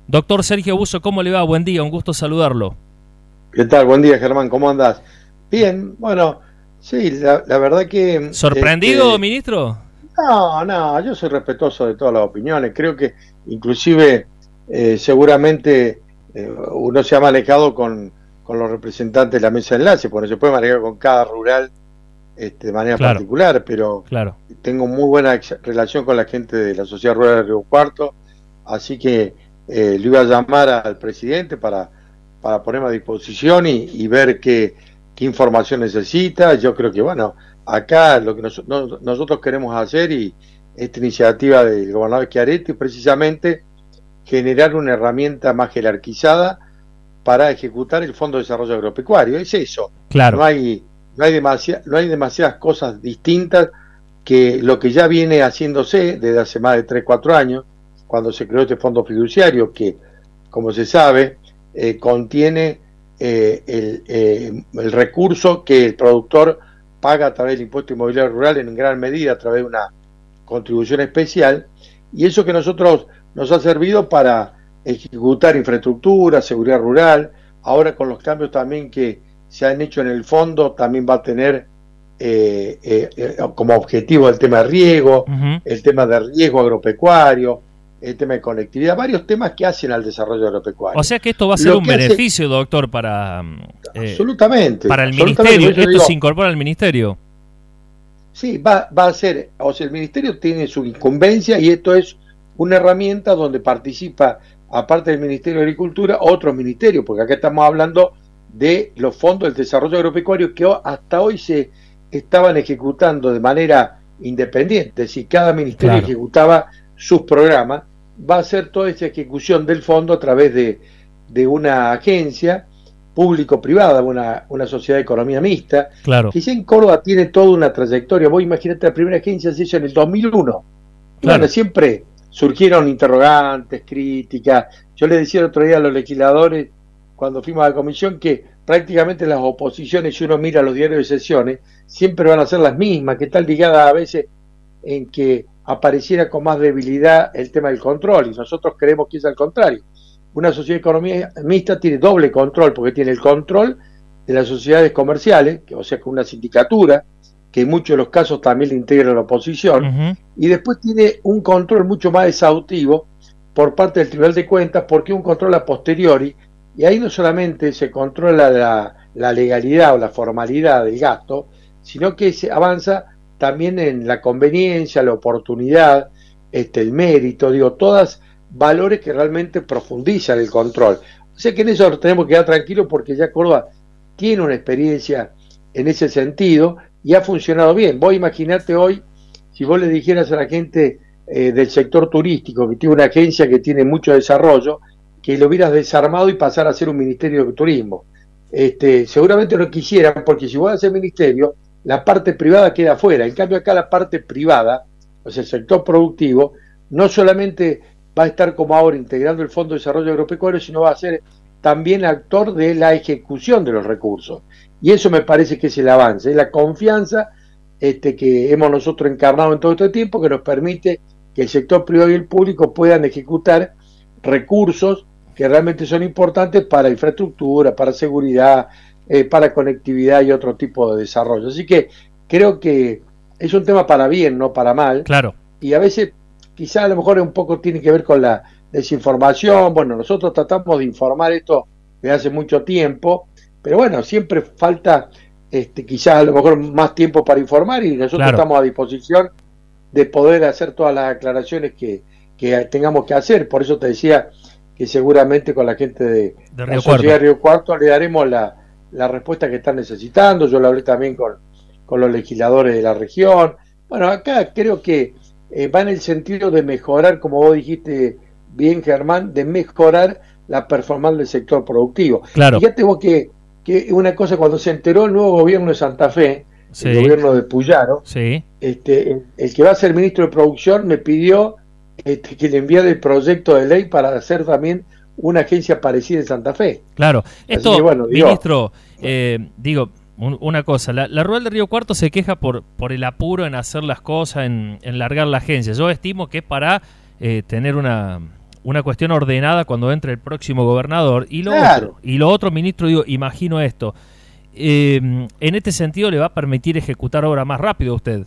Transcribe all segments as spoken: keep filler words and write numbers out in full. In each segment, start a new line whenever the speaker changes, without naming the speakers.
Doctor Sergio Busso, ¿cómo le va? Buen día, un gusto saludarlo.
¿Qué tal? Buen día, Germán, ¿cómo andás? Bien, bueno, sí, la, la verdad que...
¿Sorprendido,
este,
ministro?
No, no, yo soy respetuoso de todas las opiniones, creo que inclusive eh, seguramente eh, uno se ha manejado con, con los representantes de la mesa de enlace, porque no se puede manejar con cada rural este, de manera
Claro,
particular, pero
claro.
tengo muy buena ex- relación con la gente de la Sociedad Rural de Río Cuarto, así que eh, le iba a llamar al presidente para, para ponerme a disposición y, y ver qué, qué información necesita. Yo creo que, bueno, acá lo que nos, no, nosotros queremos hacer, y esta iniciativa del gobernador Schiaretti, es precisamente generar una herramienta más jerarquizada para ejecutar el Fondo de Desarrollo Agropecuario. Es eso.
Claro.
No hay, no hay, demasi- no hay demasiadas cosas distintas que lo que ya viene haciéndose desde hace más de tres cuatro años, cuando se creó este fondo fiduciario que, como se sabe, eh, contiene eh, el, eh, el recurso que el productor paga a través del impuesto inmobiliario rural, en gran medida a través de una contribución especial, y eso que nosotros nos ha servido para ejecutar infraestructura, seguridad rural. Ahora, con los cambios también que se han hecho en el fondo, también va a tener eh, eh, eh, como objetivo el tema de riego,
Uh-huh.
el tema de riesgo agropecuario, el tema de conectividad, varios temas que hacen al desarrollo agropecuario.
O sea que esto va a ser
Lo
un
que hace-
beneficio, doctor, para, eh,
absolutamente.
para el
absolutamente,
ministerio.
por eso
Esto
digo,
se incorpora al ministerio.
sí, va, va a ser, o sea, el ministerio tiene su incumbencia y esto es una herramienta donde participa, aparte del Ministerio de Agricultura, otros ministerios, porque acá estamos hablando de los fondos del desarrollo agropecuario que ho- hasta hoy se estaban ejecutando de manera independiente. Si cada ministerio
Claro.
ejecutaba sus programas, va a ser toda esa ejecución del fondo a través de, de una agencia público-privada, una, una sociedad de economía mixta,
Claro.
que ya en Córdoba tiene toda una trayectoria. Vos imaginate, la primera agencia se hizo en el dos mil uno. Y
Claro.
bueno, siempre surgieron interrogantes, críticas. Yo le decía el otro día a los legisladores, cuando fuimos a la comisión, que prácticamente las oposiciones, si uno mira los diarios de sesiones, siempre van a ser las mismas, que están ligadas a veces en que apareciera con más debilidad el tema del control, y nosotros creemos que es al contrario. Una sociedad de economía mixta tiene doble control, porque tiene el control de las sociedades comerciales, que, o sea, con una sindicatura, que en muchos de los casos también le integra la oposición,
Uh-huh.
y después tiene un control mucho más exhaustivo por parte del Tribunal de Cuentas, porque es un control a posteriori, y ahí no solamente se controla la, la legalidad o la formalidad del gasto, sino que se avanza también en la conveniencia, la oportunidad, este, el mérito, digo, todas valores que realmente profundizan el control. O sea que en eso nos tenemos que quedar tranquilos, porque ya Córdoba tiene una experiencia en ese sentido y ha funcionado bien. Vos imaginate hoy, si vos le dijeras a la gente eh, del sector turístico, que tiene una agencia que tiene mucho desarrollo, que lo hubieras desarmado y pasar a ser un ministerio de turismo. Este, seguramente no quisieran, porque si vos haces ministerio, la parte privada queda afuera. En cambio acá la parte privada, o sea, el sector productivo, no solamente va a estar como ahora integrando el Fondo de Desarrollo Agropecuario, sino va a ser también actor de la ejecución de los recursos. Y eso me parece que es el avance, es la confianza este, que hemos nosotros encarnado en todo este tiempo, que nos permite que el sector privado y el público puedan ejecutar recursos que realmente son importantes para infraestructura, para seguridad, eh, para conectividad y otro tipo de desarrollo. Así que creo que es un tema para bien, no para mal.
Claro.
Y a veces quizá a lo mejor un poco tiene que ver con la desinformación. Bueno, nosotros tratamos de informar esto desde hace mucho tiempo, pero bueno, siempre falta este, quizás a lo mejor más tiempo para informar, y nosotros
Claro.
estamos a disposición de poder hacer todas las aclaraciones que, que tengamos que hacer. Por eso te decía que seguramente con la gente de,
De
la
Río
Sociedad de
Cuarto.
Río Cuarto le daremos la, la respuesta que están necesitando. Yo lo hablé también con, con los legisladores de la región. Bueno, acá creo que eh, va en el sentido de mejorar, como vos dijiste bien, Germán, de mejorar la performance del sector productivo.
Claro.
Fíjate vos que, que una cosa, cuando se enteró el nuevo gobierno de Santa Fe,
Sí.
el gobierno de Puyaro,
Sí.
este, el, el que va a ser ministro de Producción me pidió este, que le enviara el proyecto de ley para hacer también una agencia parecida en Santa Fe.
Claro. Esto,
que, bueno, digo-
ministro, eh, digo, un- una cosa, la, la Rural de Río Cuarto se queja por, por el apuro en hacer las cosas, en, en largar la agencia. Yo estimo que para eh, tener una, una cuestión ordenada cuando entre el próximo gobernador. Y lo
Claro.
otro, y lo otro, ministro, digo, imagino esto, eh, en este sentido le va a permitir ejecutar obra más rápido a usted.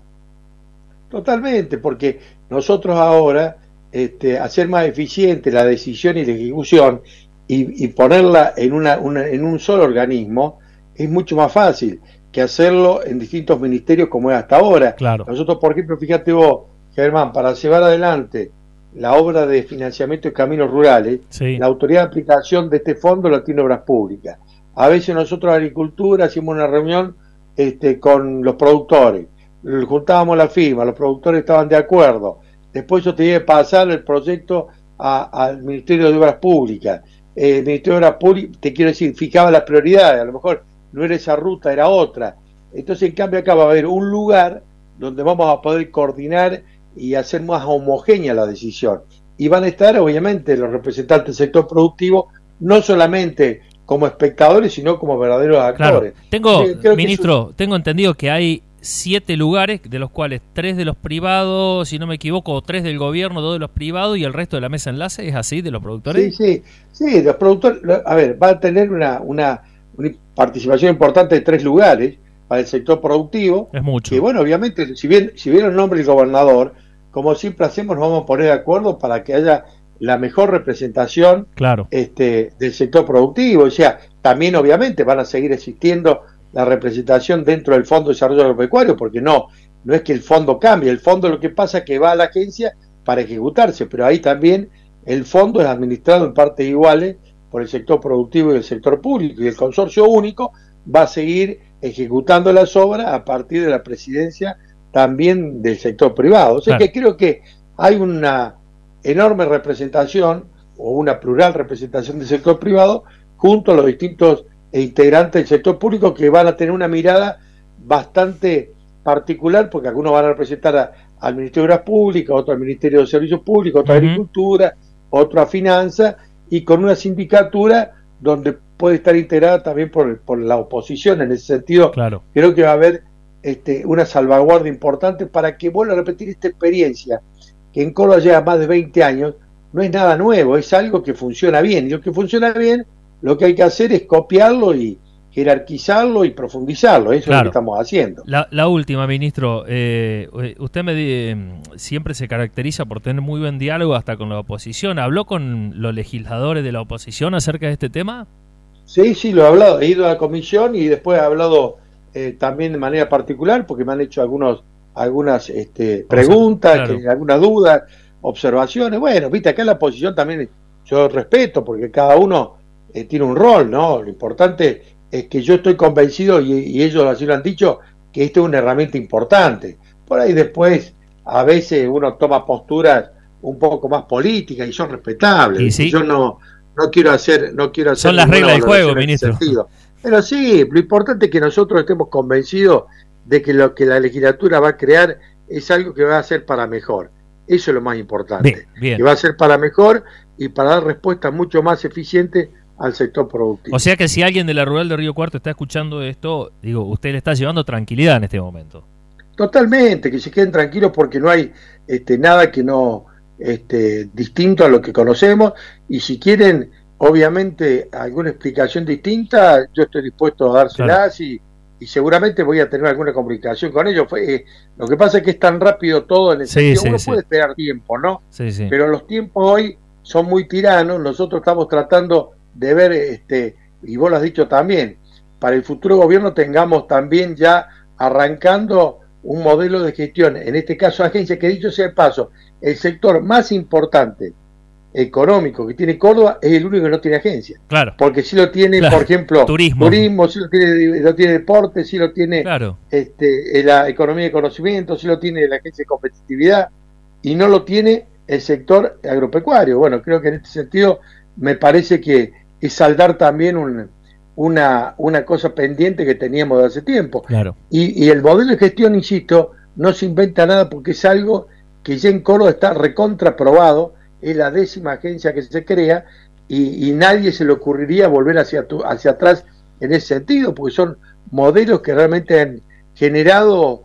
Totalmente, porque nosotros ahora este, hacer más eficiente la decisión y la ejecución y, y ponerla en, una, una, en un solo organismo es mucho más fácil que hacerlo en distintos ministerios como es hasta ahora.
Claro.
Nosotros, por ejemplo, fíjate vos, Germán, para llevar adelante la obra de financiamiento de caminos rurales,
Sí.
la autoridad de aplicación de este fondo la tiene Obras Públicas. A veces nosotros, Agricultura, hacíamos una reunión este, con los productores, juntábamos la firma, los productores estaban de acuerdo, después yo tenía que pasar el proyecto a, al Ministerio de Obras Públicas. Eh, el Ministerio de Obras Públicas, te quiero decir, fijaba las prioridades, a lo mejor no era esa ruta, era otra. Entonces, en cambio, acá va a haber un lugar donde vamos a poder coordinar y hacer más homogénea la decisión. Y van a estar, obviamente, los representantes del sector productivo, no solamente como espectadores, sino como verdaderos actores.
Claro. Tengo,
Eh, creo
ministro,
eso...
tengo entendido que hay siete lugares, de los cuales tres de los privados, si no me equivoco, o tres del gobierno, dos de los privados y el resto de la mesa enlace, ¿es así, de los productores?
Sí, sí, sí, los productores, a ver, va a tener una, una, una participación importante de tres lugares para el sector productivo.
Es mucho.
Que bueno, obviamente, si bien, si bien el nombre del gobernador, como siempre hacemos, nos vamos a poner de acuerdo para que haya la mejor representación
Claro.
este, del sector productivo. O sea, también obviamente van a seguir existiendo la representación dentro del Fondo de Desarrollo Agropecuario, porque no, no es que el fondo cambie, el fondo lo que pasa es que va a la agencia para ejecutarse, pero ahí también el fondo es administrado en partes iguales por el sector productivo y el sector público, y el consorcio único va a seguir ejecutando las obras a partir de la presidencia también del sector privado. O sea
Claro.
que creo que hay una enorme representación o una plural representación del sector privado junto a los distintos integrantes del sector público que van a tener una mirada bastante particular, porque algunos van a representar a, al Ministerio de Obras Públicas, otro al Ministerio de Servicios Públicos, otro a
Uh-huh.
Agricultura, otro a Finanzas, y con una sindicatura donde puede estar integrada también por, por la oposición. En ese sentido,
Claro.
creo que va a haber este, una salvaguardia importante para que vuelva a repetir esta experiencia que en Córdoba lleva más de veinte años. No es nada nuevo, es algo que funciona bien, y lo que funciona bien, lo que hay que hacer es copiarlo y jerarquizarlo y profundizarlo. Eso
Claro.
es lo que estamos haciendo.
La, la última, ministro, eh, usted me di- siempre se caracteriza por tener muy buen diálogo hasta con la oposición. ¿Habló con los legisladores de la oposición acerca de este tema?
Sí, sí, lo he hablado, he ido a la comisión y después he hablado eh, también de manera particular, porque me han hecho algunos algunas este, preguntas,
claro.
que, algunas dudas, observaciones. Bueno, viste, acá en la oposición también yo respeto, porque cada uno eh, tiene un rol, ¿no? Lo importante es que yo estoy convencido, y, y ellos así lo han dicho, que esto es una herramienta importante. Por ahí después, a veces uno toma posturas un poco más políticas y son respetables.
¿Y sí?
Yo no, no quiero hacer, no quiero hacer
Son las
ninguna
reglas del juego,
valoración en ese
ministro.
sentido. Pero sí, lo importante es que nosotros estemos convencidos de que lo que la legislatura va a crear es algo que va a ser para mejor. Eso es lo más importante.
Bien, bien.
Que va a ser para mejor y para dar respuestas mucho más eficientes al sector productivo.
O sea que si alguien de la rural de Río Cuarto está escuchando esto, digo, usted le está llevando tranquilidad en este momento.
Totalmente, que se queden tranquilos porque no hay este, nada que no este, distinto a lo que conocemos, y si quieren obviamente alguna explicación distinta, yo estoy dispuesto a dárselas. Claro. y, y seguramente voy a tener alguna comunicación con ellos. Fue, eh, lo que pasa es que es tan rápido todo en el
sí,
sentido,
sí,
uno
sí.
puede esperar tiempo, ¿no?
Sí, sí.
Pero los tiempos hoy son muy tiranos. Nosotros estamos tratando de ver, este, y vos lo has dicho también, para el futuro gobierno tengamos también ya arrancando un modelo de gestión, en este caso agencia, que dicho sea de paso, el sector más importante económico que tiene Córdoba es el único que no tiene agencia.
Claro.
Porque si lo tiene,
claro.
por ejemplo,
turismo,
turismo si lo tiene, lo tiene deporte, si lo tiene
claro.
este, la economía de conocimiento, si lo tiene la agencia de competitividad, y no lo tiene el sector agropecuario. Bueno, creo que en este sentido me parece que es saldar también un, una, una cosa pendiente que teníamos de hace tiempo.
Claro.
Y, y el modelo de gestión, insisto, no se inventa nada porque es algo que ya en Córdoba está recontraprobado. Es la décima agencia que se crea y, y nadie se le ocurriría volver hacia, tu, hacia atrás en ese sentido, porque son modelos que realmente han generado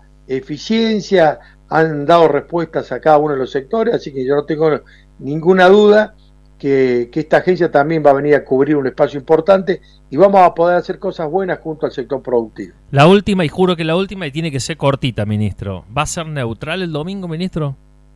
eficiencia, han dado respuestas a cada uno de los sectores, así que yo no tengo ninguna duda que, que esta agencia también va a venir a cubrir un espacio importante y vamos a poder hacer cosas buenas junto al sector productivo.
La última, y juro que la última, y tiene que ser cortita, ministro. ¿Va a ser neutral el domingo, ministro?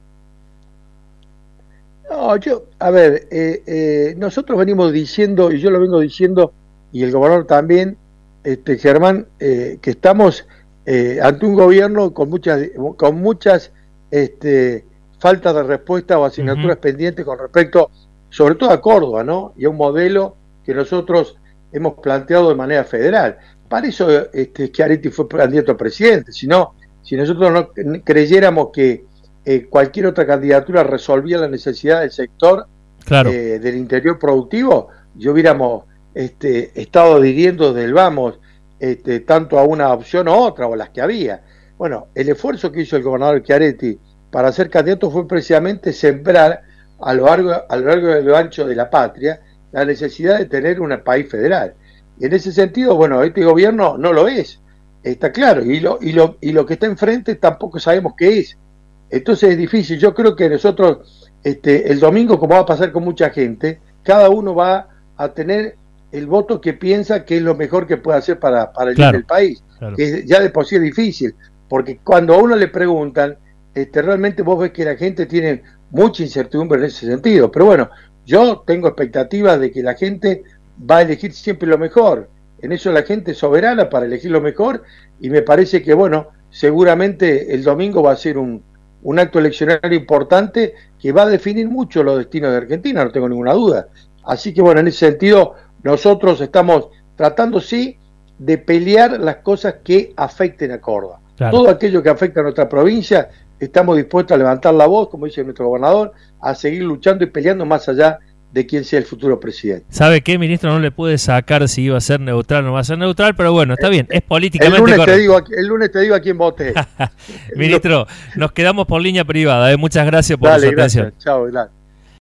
No, yo, a ver, eh, eh, nosotros venimos diciendo, y yo lo vengo diciendo, y el gobernador también, este Germán, eh, que estamos eh, ante un gobierno con muchas, con muchas este, faltas de respuesta o asignaturas uh-huh. pendientes con respecto, sobre todo a Córdoba, ¿no? Y a un modelo que nosotros hemos planteado de manera federal. Para eso este, Schiaretti fue candidato a presidente, si no, si nosotros no creyéramos que Eh, cualquier otra candidatura resolvía la necesidad del sector claro. eh, del interior productivo, yo hubiéramos este, estado adhiriendo desde el vamos este, tanto a una opción o otra, o las que había. Bueno, el esfuerzo que hizo el gobernador Schiaretti para ser candidato fue precisamente sembrar a lo largo, a lo largo y lo ancho de la patria la necesidad de tener un país federal. Y en ese sentido, bueno, este gobierno no lo es, está claro, y lo, y lo, y lo que está enfrente tampoco sabemos qué es. Entonces es difícil. Yo creo que nosotros, este, el domingo, como va a pasar con mucha gente, cada uno va a tener el voto que piensa que es lo mejor que puede hacer para, para el bien claro, del país. Claro. Que ya de por sí es difícil, porque cuando a uno le preguntan, este, realmente vos ves que la gente tiene mucha incertidumbre en ese sentido. Pero bueno, yo tengo expectativas de que la gente va a elegir siempre lo mejor. En eso la gente es soberana para elegir lo mejor, y me parece que, bueno, seguramente el domingo va a ser un un acto eleccionario importante que va a definir mucho los destinos de Argentina, no tengo ninguna duda. Así que bueno, en ese sentido nosotros estamos tratando sí de pelear las cosas que afecten a Córdoba. Claro. Todo aquello que afecta a nuestra provincia, estamos dispuestos a levantar la voz, como dice nuestro gobernador, a seguir luchando y peleando más allá de quién sea el futuro presidente.
¿Sabe qué, ministro? No le puede sacar si iba a ser neutral o no va a ser neutral, pero bueno, está bien, es políticamente
el lunes
correcto.
Te digo, el lunes te digo a quién voté.
Ministro, nos quedamos por línea privada, ¿eh? Muchas gracias por
Dale,
su atención.
Gracias. Chao, gracias.